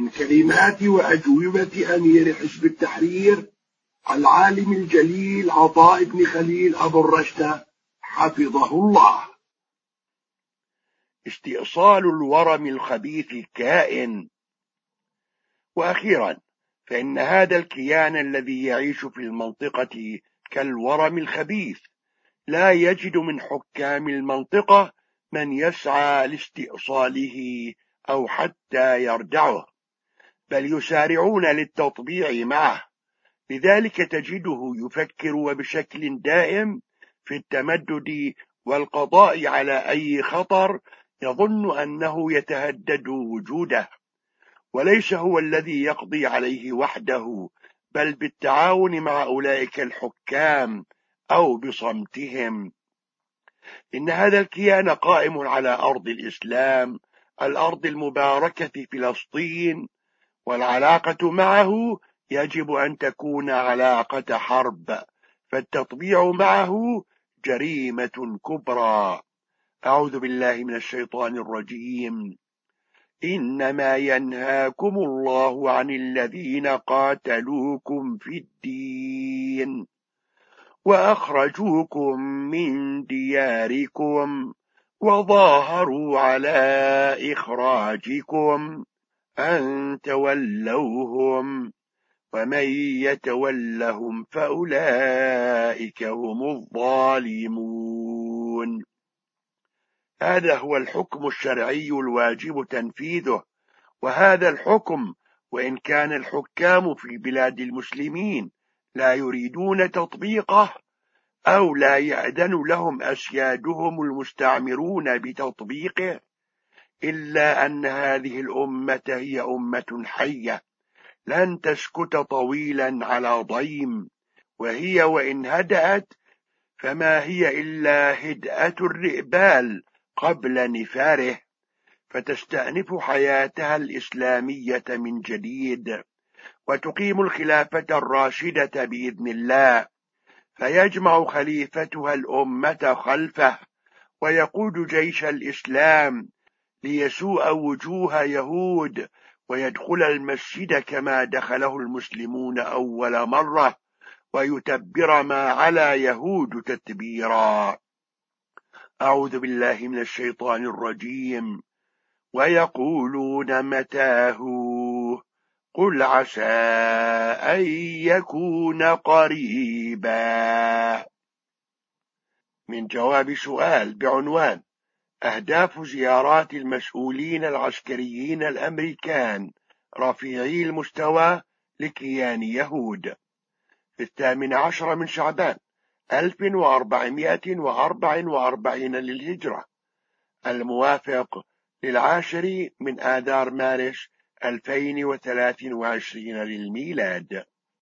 من كلمات وأجوبة أمير حزب التحرير العالم الجليل عطاء بن خليل أبو الرشد حفظه الله. استئصال الورم الخبيث كائن. وأخيرا فإن هذا الكيان الذي يعيش في المنطقة كالورم الخبيث لا يجد من حكام المنطقة من يسعى لاستئصاله أو حتى يردعه، بل يسارعون للتطبيع معه. لذلك تجده يفكر وبشكل دائم في التمدد والقضاء على أي خطر يظن أنه يتهدد وجوده، وليس هو الذي يقضي عليه وحده، بل بالتعاون مع أولئك الحكام أو بصمتهم. إن هذا الكيان قائم على أرض الإسلام، الأرض المباركة فلسطين، والعلاقة معه يجب أن تكون علاقة حرب، فالتطبيع معه جريمة كبرى. أعوذ بالله من الشيطان الرجيم. إنما ينهاكم الله عن الذين قاتلوكم في الدين وأخرجوكم من دياركم وظاهروا على إخراجكم أن تولوهم ومن يتولهم فأولئك هم الظالمون. هذا هو الحكم الشرعي الواجب تنفيذه، وهذا الحكم وإن كان الحكام في بلاد المسلمين لا يريدون تطبيقه أو لا يأذن لهم أسيادهم المستعمرون بتطبيقه، إلا أن هذه الأمة هي أمة حية لن تسكت طويلا على ضيم، وهي وإن هدأت فما هي إلا هدأة الرئبال قبل نفاره، فتستأنف حياتها الإسلامية من جديد، وتقيم الخلافة الراشدة بإذن الله، فيجمع خليفتها الأمة خلفه، ويقود جيش الإسلام ليسوء وجوه يهود، ويدخل المسجد كما دخله المسلمون أول مرة، ويتبر ما على يهود تتبيرا. أعوذ بالله من الشيطان الرجيم. ويقولون متاه قل عسى أن يكون قريبا. من جواب سؤال بعنوان أهداف زيارات المسؤولين العسكريين الأمريكان رفيعي المستوى لكيان يهود في 18 من شعبان 1444 للهجرة، الموافق 10 من آذار مارس 2023 للميلاد.